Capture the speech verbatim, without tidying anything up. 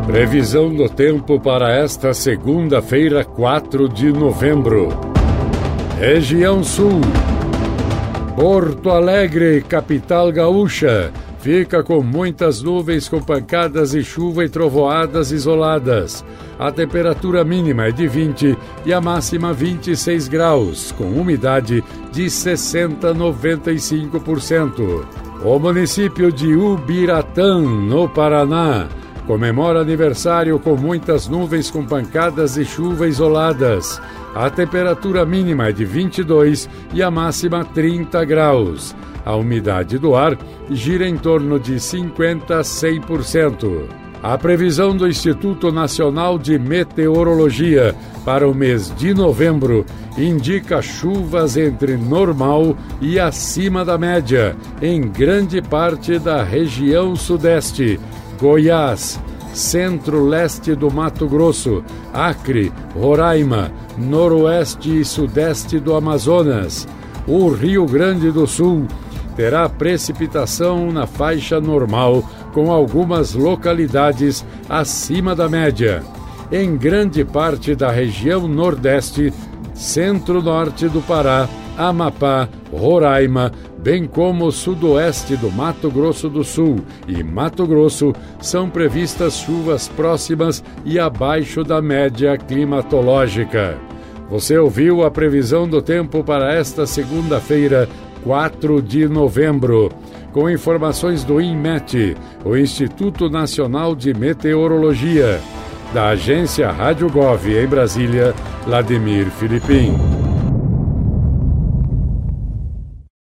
Previsão do tempo para esta segunda-feira, quatro de novembro. Região Sul. Porto Alegre, capital gaúcha, fica com muitas nuvens com pancadas e chuva e trovoadas isoladas. A temperatura mínima é de vinte e a máxima vinte e seis graus, com umidade de sessenta a noventa e cinco por cento. O município de Ubiratã, no Paraná, comemora aniversário com muitas nuvens com pancadas e chuva isoladas. A temperatura mínima é de vinte e dois e a máxima trinta graus. A umidade do ar gira em torno de cinquenta a cem por cento. A previsão do Instituto Nacional de Meteorologia para o mês de novembro indica chuvas entre normal e acima da média em grande parte da região sudeste, Goiás, centro-leste do Mato Grosso, Acre, Roraima, noroeste e sudeste do Amazonas. O Rio Grande do Sul terá precipitação na faixa normal, com algumas localidades acima da média. Em grande parte da região nordeste, centro-norte do Pará, Amapá, Roraima, bem como sudoeste do Mato Grosso do Sul e Mato Grosso, são previstas chuvas próximas e abaixo da média climatológica. Você ouviu a previsão do tempo para esta segunda-feira, quatro de novembro, com informações do INMET, o Instituto Nacional de Meteorologia. Da agência Rádio Gov em Brasília, Vladimir Filipim.